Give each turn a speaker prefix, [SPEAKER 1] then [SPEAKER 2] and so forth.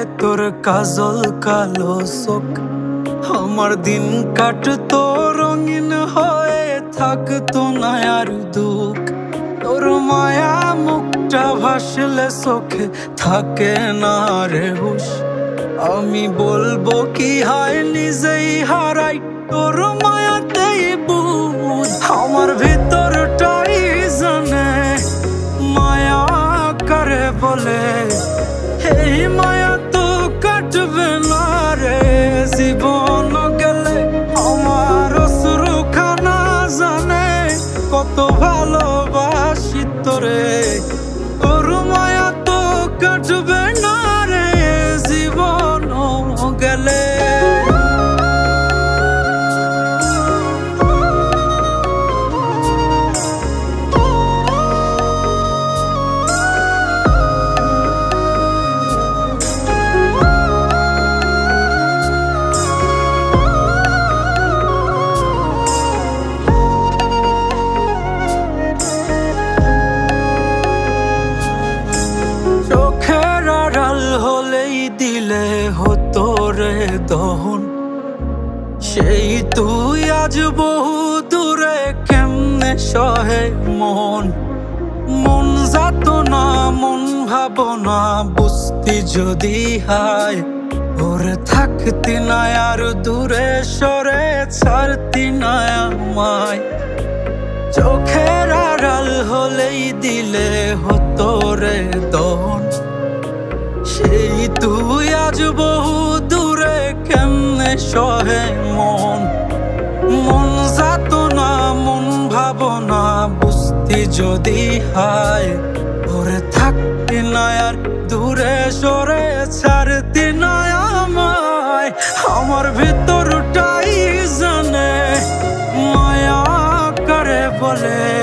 [SPEAKER 1] তোর কাজল কালো চোখ, আমার দিন কাটতো রঙিন হয়ে, থাকতো না আর দুঃখ। তোর মায়া মুখটা ভাসলে চোখে থাকে না রে হুশ। আমি বলবো কি হয় নিজেই হারাই তোর মায়াতেই বুঝ। আমার ভিতরটাই জানে মায়া কারে বলে, এই মায়া তো কাটবে না রে জীবন গেলে। আমার অশ্রুখানা জানে কত ভালোবাসি তোরে, তোর মায়া তো কাটবে না রে জীবন গেলে। দিলে হতো রে দহন, সেই তুই আজ বহু দূরে কেমনে সহে মন। মন যাত না মন ভাবনা বুঝতি যদি হায়, ওরে থাকতি না আর দূরে সরে ছাড়তি না আমায়। চোখের আড়াল হলেই দিলে হতো রে দহন, সেই তুই আজ বহু দূরে কেমনে সহে মন। মন যাত না মন ভাবনা বুঝতি যদি হায়, ওরে থাকতি না আর দূরে সরে ছাড়তি না আমায়। আমার ভিতরটাই জানে মায়া কারে বলে।